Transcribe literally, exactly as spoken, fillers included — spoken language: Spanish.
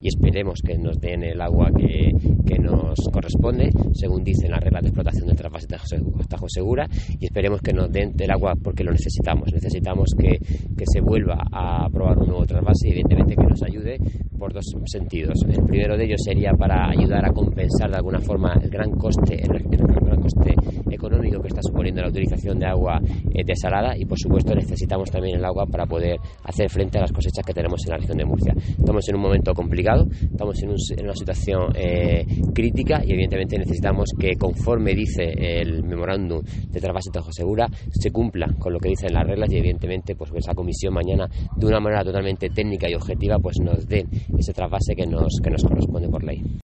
y esperemos que nos den el agua que, que nos corresponde, según dicen las reglas de explotación del trasvase Tajo Segura, y esperemos que nos den el agua porque lo necesitamos. Necesitamos que, que se vuelva a aprobar un nuevo trasvase y evidentemente que nos ayude por dos sentidos. El primero de ellos sería para ayudar a compensar de alguna forma el gran coste, el, el gran coste económico que está suponiendo la utilización de agua eh, desalada, y por supuesto necesitamos también el agua para poder hacer frente a las cosechas que tenemos en la región de Murcia. Estamos en un momento complicado, estamos en, un, en una situación eh, crítica y evidentemente necesitamos que, conforme dice el memorándum de trasvase Tajo Segura, se cumpla con lo que dicen las reglas y evidentemente pues esa comisión mañana de una manera totalmente técnica y objetiva pues nos dé ese trasvase que nos, que nos corresponde por ley.